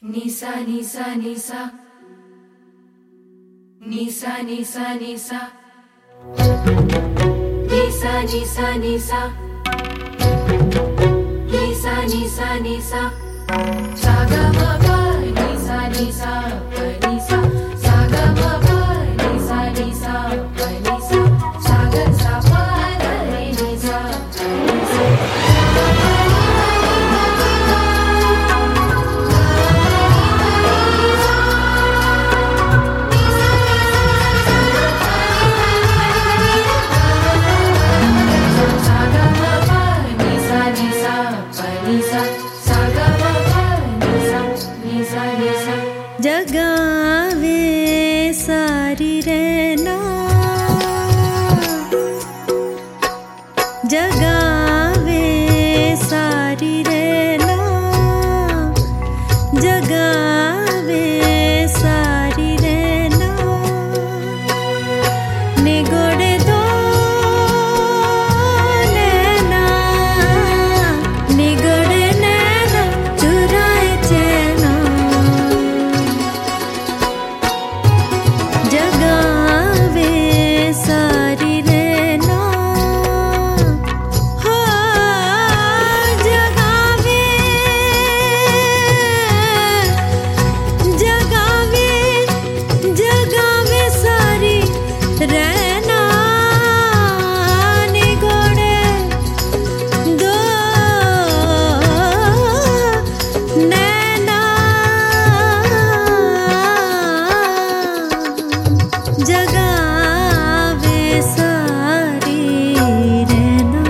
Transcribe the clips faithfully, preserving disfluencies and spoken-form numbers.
Nisa nisa nisa Nisa nisa nisa Nisa nisa nisa Nisa nisa nisa Saga ma pa nisa nisa pa nisa Saga ma pa nisa nisa pa nisa Saga sa pa re nisa pa nisa जगावे सारी रहना जगावे सारी रहना जगावे सारी रहना निगोड़े दो नैना निगोड़े नैना चुराए चैना जगावे सारी रहना हो जगावे जगावे जगावे सारी रहना निगोड़े दो नैना जगावे सारी रहना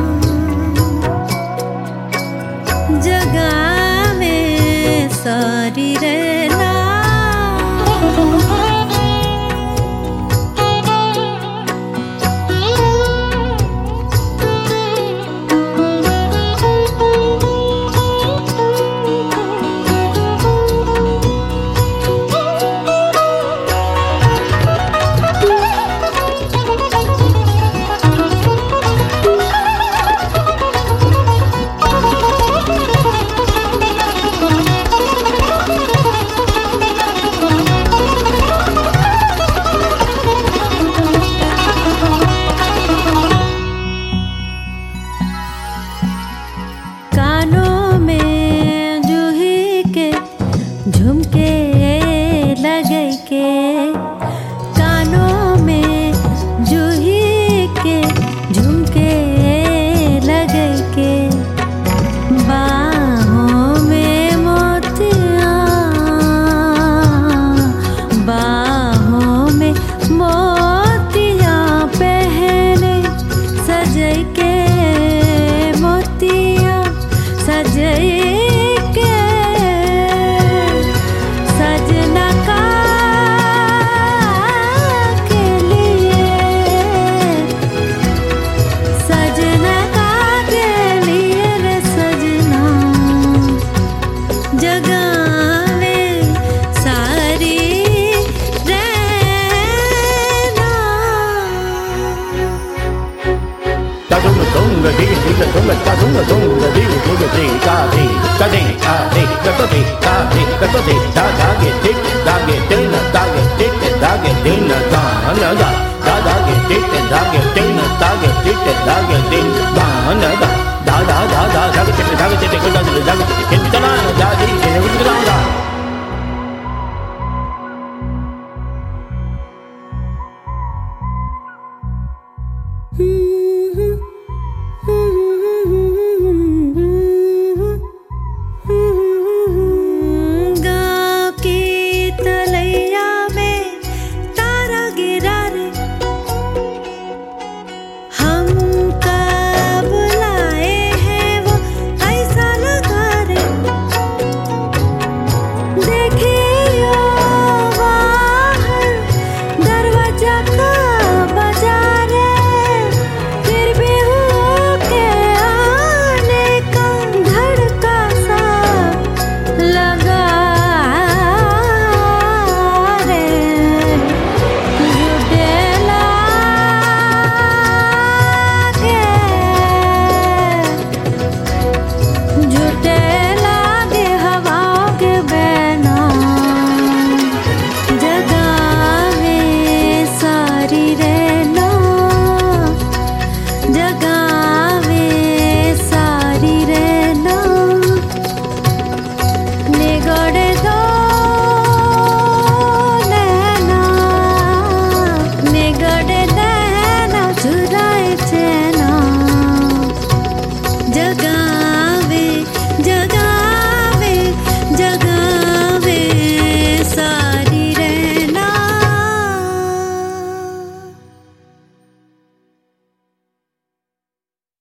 जगावे सारी रहना कानों में जूही के झुमके लगे के कानों में जूही के झुमके लगे के बाहों में मोतियां बाहों में मोतियां पहने सजे के मोतियां सजे के सजना का के लिए सजना का के लिए रे सजना जगावे सारी रहना Tunga tunga diga diga tunga ta tunga tunga diga diga diga ta di ta di ta di ta ta di ta di ta ta di ta da ge tik da ge dina da ge tik da ge dina da na da da da ge tik da ge dina da ge tik da ge din da na da da da da da da ge tik da ge tik da ge da ge tik da na da di